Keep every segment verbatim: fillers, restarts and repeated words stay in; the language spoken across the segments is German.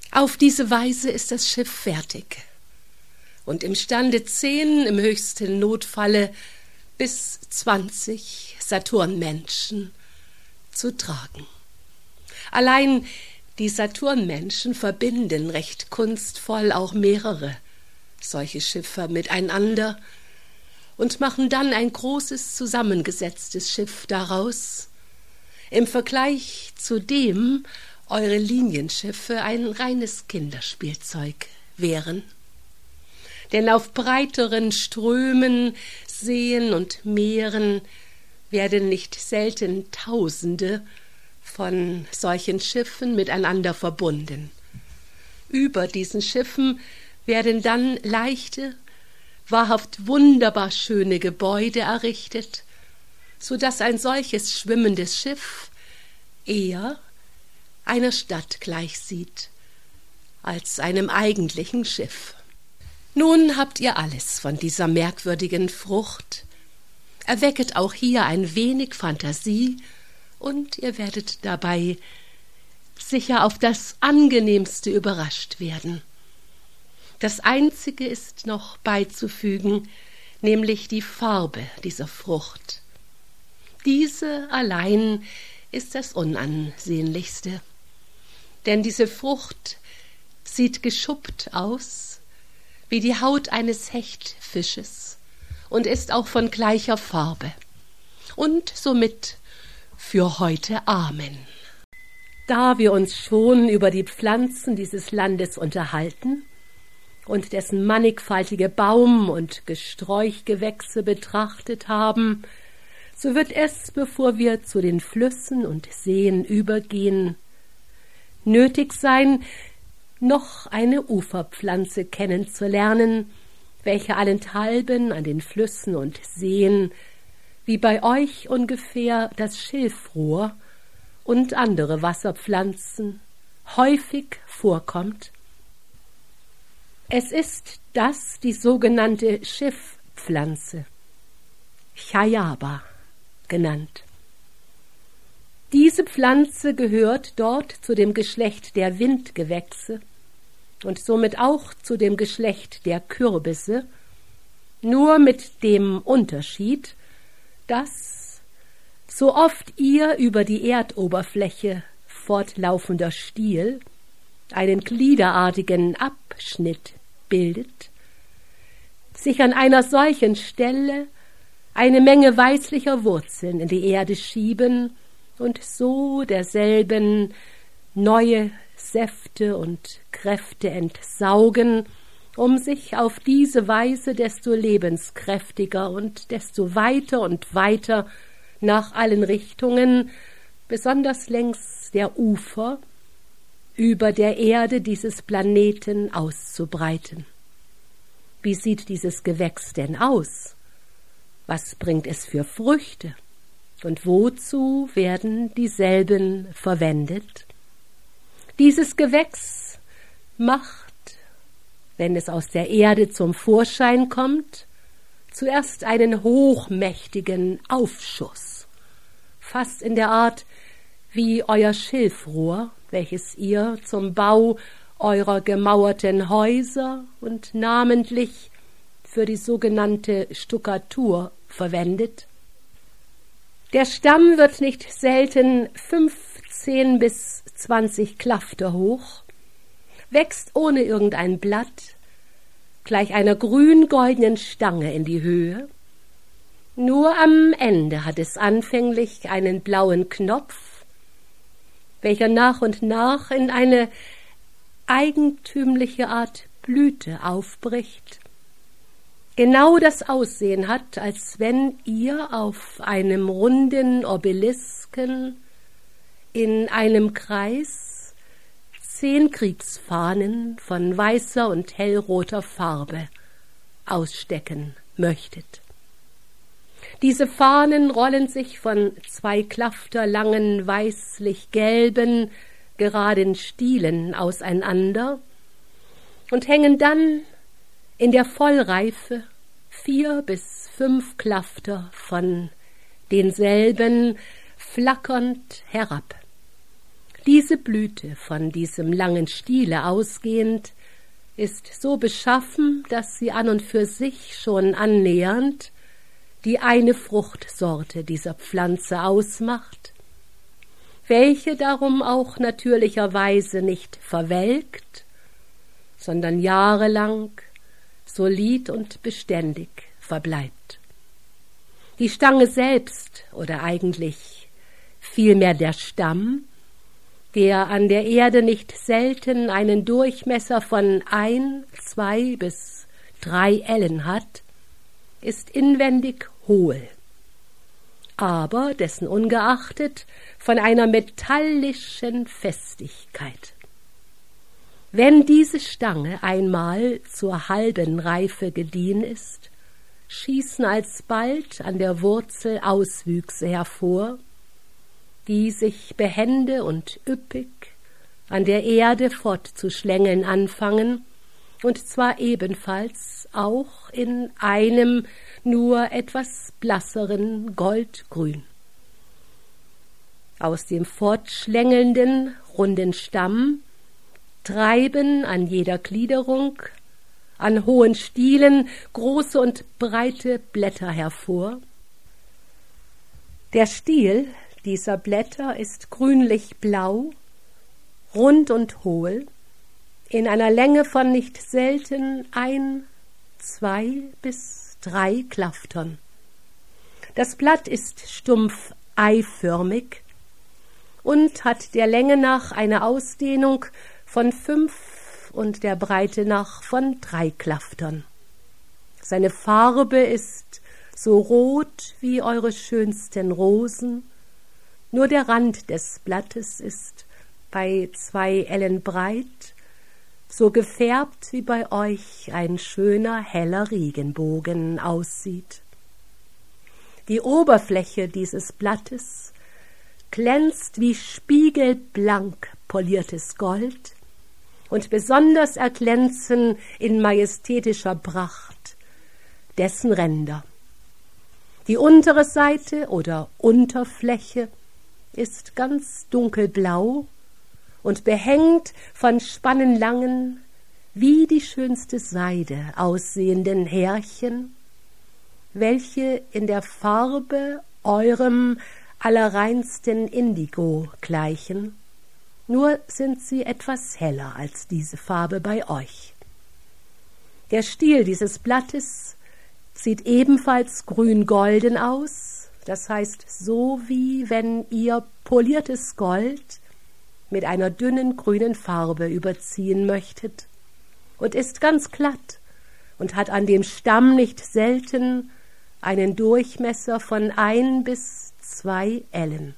Auf diese Weise ist das Schiff fertig und imstande, zehn, im höchsten Notfalle bis zwanzig Saturnmenschen zu tragen. Allein die Saturnmenschen verbinden recht kunstvoll auch mehrere solche Schiffe miteinander und machen dann ein großes zusammengesetztes Schiff daraus, im Vergleich zu dem eure Linienschiffe ein reines Kinderspielzeug wären. Denn auf breiteren Strömen, Seen und Meeren werden nicht selten Tausende von solchen Schiffen miteinander verbunden. Über diesen Schiffen werden dann leichte, wahrhaft wunderbar schöne Gebäude errichtet, so dass ein solches schwimmendes Schiff eher einer Stadt gleichsieht als einem eigentlichen Schiff. Nun habt ihr alles von dieser merkwürdigen Frucht. Erwecket auch hier ein wenig Fantasie, und ihr werdet dabei sicher auf das Angenehmste überrascht werden. Das Einzige ist noch beizufügen, nämlich die Farbe dieser Frucht. Diese allein ist das Unansehnlichste, denn diese Frucht sieht geschuppt aus, wie die Haut eines Hechtfisches, und ist auch von gleicher Farbe. Und somit für heute Amen. Da wir uns schon über die Pflanzen dieses Landes unterhalten und dessen mannigfaltige Baum- und Gesträuchgewächse betrachtet haben, so wird es, bevor wir zu den Flüssen und Seen übergehen, nötig sein, noch eine Uferpflanze kennenzulernen, welche allenthalben an den Flüssen und Seen, wie bei euch ungefähr das Schilfrohr und andere Wasserpflanzen, häufig vorkommt. Es ist das die sogenannte Schifffpflanze, Chayaba genannt. Diese Pflanze gehört dort zu dem Geschlecht der Windgewächse und somit auch zu dem Geschlecht der Kürbisse, nur mit dem Unterschied, dass, so oft ihr über die Erdoberfläche fortlaufender Stiel einen gliederartigen Abschnitt bildet, sich an einer solchen Stelle eine Menge weißlicher Wurzeln in die Erde schieben und so derselben neue Säfte und Kräfte entsaugen, um sich auf diese Weise desto lebenskräftiger und desto weiter und weiter nach allen Richtungen, besonders längs der Ufer, über der Erde dieses Planeten auszubreiten. Wie sieht dieses Gewächs denn aus? Was bringt es für Früchte? Und wozu werden dieselben verwendet? Dieses Gewächs macht, wenn es aus der Erde zum Vorschein kommt, zuerst einen hochmächtigen Aufschuss, fast in der Art wie euer Schilfrohr, welches ihr zum Bau eurer gemauerten Häuser und namentlich für die sogenannte Stuckatur verwendet. Der Stamm wird nicht selten fünfzehn bis zwanzig Klafter hoch, wächst ohne irgendein Blatt, gleich einer grün-goldenen Stange in die Höhe. Nur am Ende hat es anfänglich einen blauen Knopf, welcher nach und nach in eine eigentümliche Art Blüte aufbricht, genau das Aussehen hat, als wenn ihr auf einem runden Obelisken in einem Kreis zehn Kriegsfahnen von weißer und hellroter Farbe ausstecken möchtet. Diese Fahnen rollen sich von zwei klafterlangen, weißlich-gelben, geraden Stielen auseinander und hängen dann in der Vollreife vier bis fünf Klafter von denselben flackernd herab. Diese Blüte, von diesem langen Stiele ausgehend, ist so beschaffen, dass sie an und für sich schon annähernd die eine Fruchtsorte dieser Pflanze ausmacht, welche darum auch natürlicherweise nicht verwelkt, sondern jahrelang solid und beständig verbleibt. Die Stange selbst, oder eigentlich vielmehr der Stamm, der an der Erde nicht selten einen Durchmesser von ein, zwei bis drei Ellen hat, ist inwendig hohl, aber dessen ungeachtet von einer metallischen Festigkeit. Wenn diese Stange einmal zur halben Reife gediehen ist, schießen alsbald an der Wurzel Auswüchse hervor, die sich behende und üppig an der Erde fortzuschlängeln anfangen, und zwar ebenfalls auch in einem nur etwas blasseren Goldgrün. Aus dem fortschlängelnden, runden Stamm treiben an jeder Gliederung, an hohen Stielen große und breite Blätter hervor. Der Stiel dieser Blätter ist grünlich-blau, rund und hohl, in einer Länge von nicht selten ein, zwei bis drei Klaftern. Das Blatt ist stumpf eiförmig und hat der Länge nach eine Ausdehnung von fünf und der Breite nach von drei Klaftern. Seine Farbe ist so rot wie eure schönsten Rosen, nur der Rand des Blattes ist bei zwei Ellen breit, so gefärbt wie bei euch ein schöner, heller Regenbogen aussieht. Die Oberfläche dieses Blattes glänzt wie spiegelblank poliertes Gold, und besonders erglänzen in majestätischer Pracht dessen Ränder. Die untere Seite oder Unterfläche ist ganz dunkelblau und behängt von spannenlangen, wie die schönste Seide aussehenden Härchen, welche in der Farbe eurem allerreinsten Indigo gleichen, nur sind sie etwas heller als diese Farbe bei euch. Der Stiel dieses Blattes sieht ebenfalls grün-golden aus, das heißt so, wie wenn ihr poliertes Gold mit einer dünnen grünen Farbe überziehen möchtet, und ist ganz glatt und hat an dem Stamm nicht selten einen Durchmesser von ein bis zwei Ellen.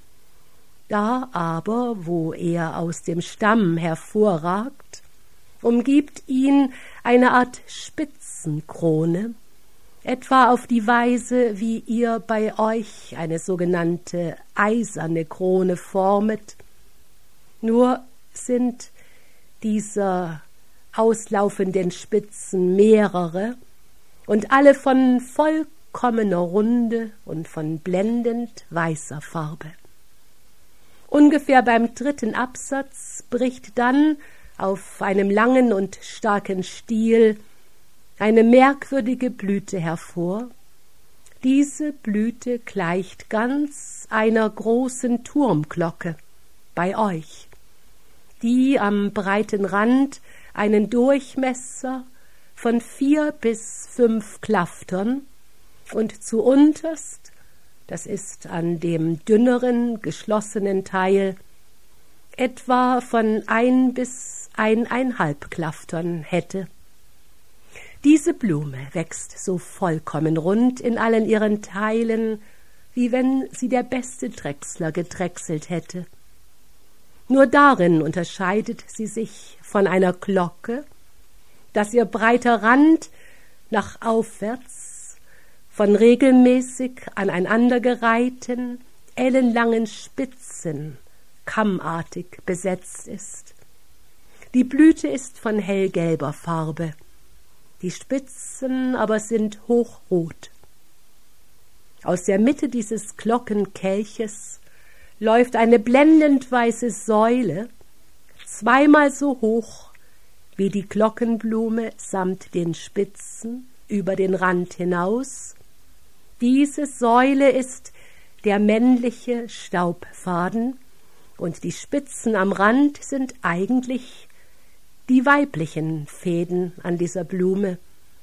Da aber, wo er aus dem Stamm hervorragt, umgibt ihn eine Art Spitzenkrone, etwa auf die Weise, wie ihr bei euch eine sogenannte eiserne Krone formet. Nur sind dieser auslaufenden Spitzen mehrere und alle von vollkommener Runde und von blendend weißer Farbe. Ungefähr beim dritten Absatz bricht dann auf einem langen und starken Stiel eine merkwürdige Blüte hervor. Diese Blüte gleicht ganz einer großen Turmglocke bei euch, die am breiten Rand einen Durchmesser von vier bis fünf Klaftern und zu unterst, das ist an dem dünneren, geschlossenen Teil, etwa von ein bis eineinhalb Klaftern hätte. Diese Blume wächst so vollkommen rund in allen ihren Teilen, wie wenn sie der beste Drechsler gedrechselt hätte. Nur darin unterscheidet sie sich von einer Glocke, dass ihr breiter Rand nach aufwärts von regelmäßig aneinandergereihten, ellenlangen Spitzen kammartig besetzt ist. Die Blüte ist von hellgelber Farbe, die Spitzen aber sind hochrot. Aus der Mitte dieses Glockenkelches läuft eine blendend weiße Säule, zweimal so hoch wie die Glockenblume samt den Spitzen über den Rand hinaus. Diese Säule ist der männliche Staubfaden, und die Spitzen am Rand sind eigentlich die weiblichen Fäden an dieser Blume.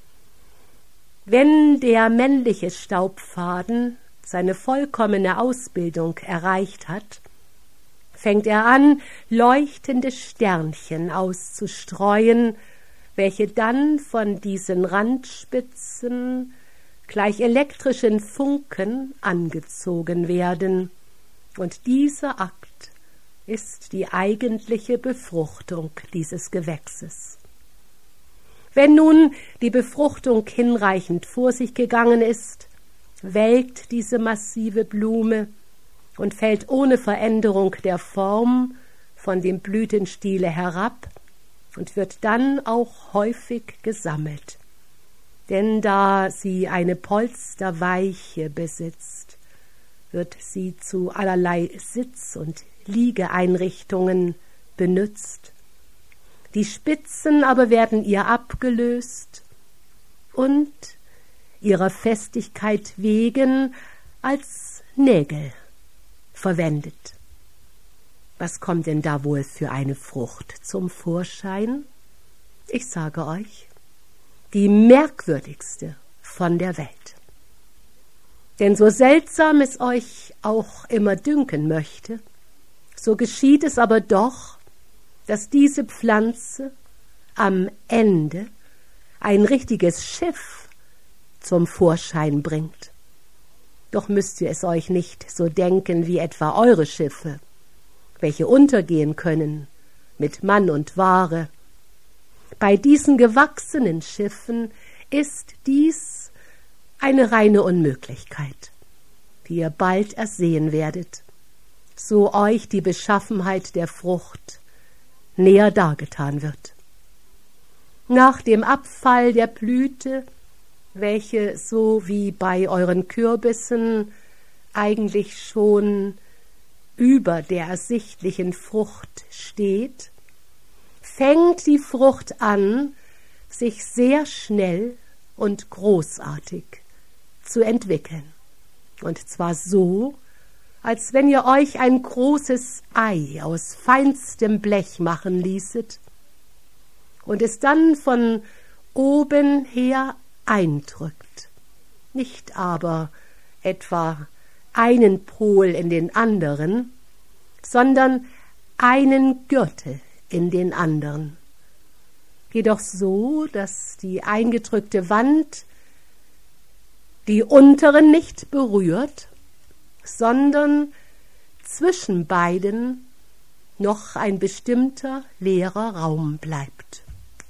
Wenn der männliche Staubfaden seine vollkommene Ausbildung erreicht hat, fängt er an, leuchtende Sternchen auszustreuen, welche dann von diesen Randspitzen gleich elektrischen Funken angezogen werden. Und dieser Akt ist die eigentliche Befruchtung dieses Gewächses. Wenn nun die Befruchtung hinreichend vor sich gegangen ist, welkt diese massive Blume und fällt ohne Veränderung der Form von dem Blütenstiele herab und wird dann auch häufig gesammelt. Denn da sie eine Polsterweiche besitzt, wird sie zu allerlei Sitz- und Liegeeinrichtungen benützt. Die Spitzen aber werden ihr abgelöst und ihrer Festigkeit wegen als Nägel verwendet. Was kommt denn da wohl für eine Frucht zum Vorschein? Ich sage euch, die merkwürdigste von der Welt. Denn so seltsam es euch auch immer dünken möchte, so geschieht es aber doch, dass diese Pflanze am Ende ein richtiges Schiff zum Vorschein bringt. Doch müsst ihr es euch nicht so denken wie etwa eure Schiffe, welche untergehen können mit Mann und Ware. Bei diesen gewachsenen Schiffen ist dies eine reine Unmöglichkeit, wie ihr bald ersehen werdet, so euch die Beschaffenheit der Frucht näher dargetan wird. Nach dem Abfall der Blüte, welche so wie bei euren Kürbissen eigentlich schon über der ersichtlichen Frucht steht, fängt die Frucht an, sich sehr schnell und großartig zu entwickeln. Und zwar so, als wenn ihr euch ein großes Ei aus feinstem Blech machen ließet und es dann von oben her eindrückt, nicht aber etwa einen Pol in den anderen, sondern einen Gürtel in den anderen. Jedoch so, dass die eingedrückte Wand die unteren nicht berührt, sondern zwischen beiden noch ein bestimmter leerer Raum bleibt.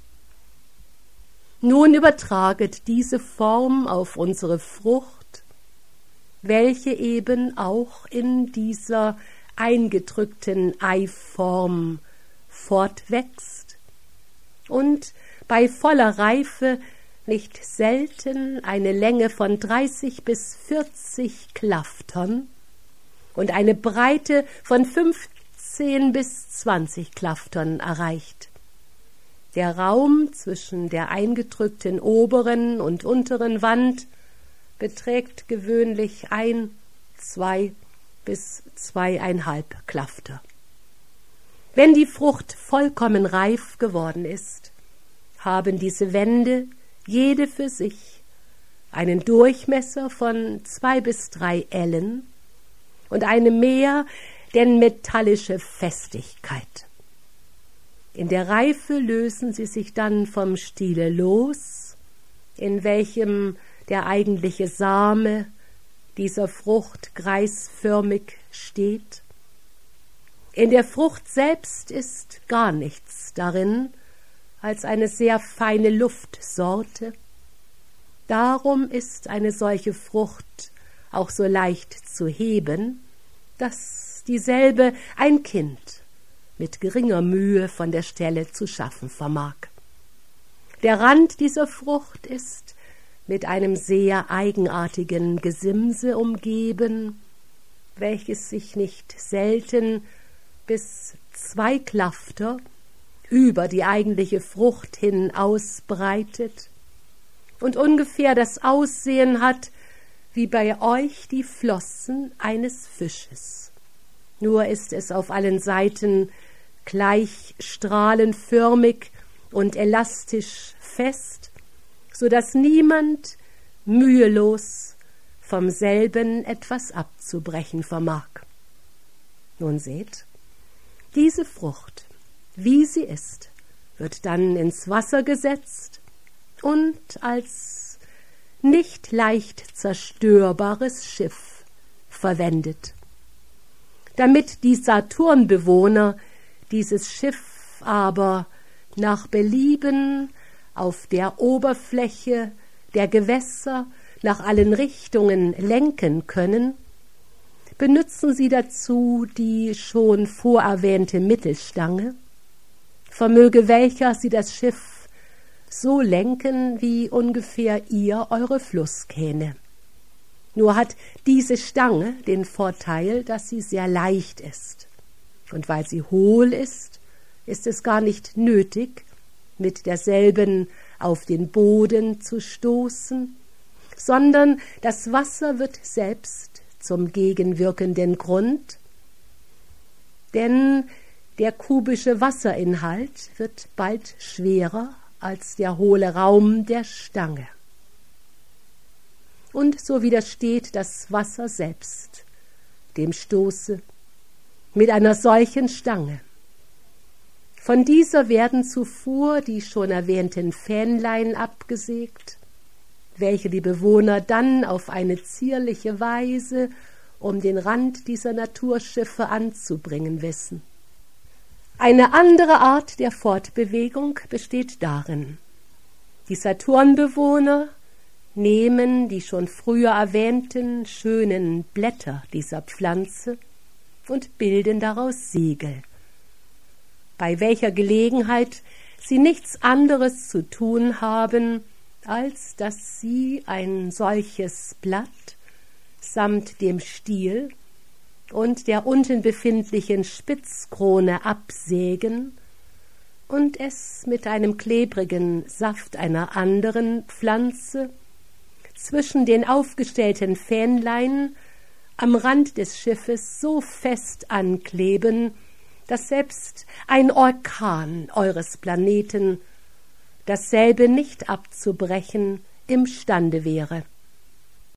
Nun übertraget diese Form auf unsere Frucht, welche eben auch in dieser eingedrückten Eiform fortwächst und bei voller Reife nicht selten eine Länge von dreißig bis vierzig Klaftern und eine Breite von fünfzehn bis zwanzig Klaftern erreicht. Der Raum zwischen der eingedrückten oberen und unteren Wand beträgt gewöhnlich ein, zwei bis zweieinhalb Klafter. Wenn die Frucht vollkommen reif geworden ist, haben diese Wände jede für sich einen Durchmesser von zwei bis drei Ellen und eine mehr denn metallische Festigkeit. In der Reife lösen sie sich dann vom Stiele los, in welchem der eigentliche Same dieser Frucht kreisförmig steht. In der Frucht selbst ist gar nichts darin als eine sehr feine Luftsorte. Darum ist eine solche Frucht auch so leicht zu heben, dass dieselbe ein Kind mit geringer Mühe von der Stelle zu schaffen vermag. Der Rand dieser Frucht ist mit einem sehr eigenartigen Gesimse umgeben, welches sich nicht selten bis zwei Klafter über die eigentliche Frucht hin ausbreitet und ungefähr das Aussehen hat wie bei euch die Flossen eines Fisches. Nur ist es auf allen Seiten gleich strahlenförmig und elastisch fest, so dass niemand mühelos vom selben etwas abzubrechen vermag. Nun seht, diese Frucht, wie sie ist, wird dann ins Wasser gesetzt und als nicht leicht zerstörbares Schiff verwendet. Damit die Saturnbewohner dieses Schiff aber nach Belieben auf der Oberfläche der Gewässer nach allen Richtungen lenken können, benützen sie dazu die schon vorerwähnte Mittelstange, vermöge welcher sie das Schiff so lenken, wie ungefähr ihr eure Flusskähne. Nur hat diese Stange den Vorteil, dass sie sehr leicht ist. Und weil sie hohl ist, ist es gar nicht nötig, mit derselben auf den Boden zu stoßen, sondern das Wasser wird selbst zum gegenwirkenden Grund, denn der kubische Wasserinhalt wird bald schwerer als der hohle Raum der Stange. Und so widersteht das Wasser selbst dem Stoße mit einer solchen Stange. Von dieser werden zuvor die schon erwähnten Fähnlein abgesägt, welche die Bewohner dann auf eine zierliche Weise um den Rand dieser Naturschiffe anzubringen wissen. Eine andere Art der Fortbewegung besteht darin: Die Saturnbewohner nehmen die schon früher erwähnten schönen Blätter dieser Pflanze und bilden daraus Segel, bei welcher Gelegenheit sie nichts anderes zu tun haben, als dass sie ein solches Blatt samt dem Stiel und der unten befindlichen Spitzkrone absägen und es mit einem klebrigen Saft einer anderen Pflanze zwischen den aufgestellten Fähnlein am Rand des Schiffes so fest ankleben, dass selbst ein Orkan eures Planeten dasselbe nicht abzubrechen imstande wäre.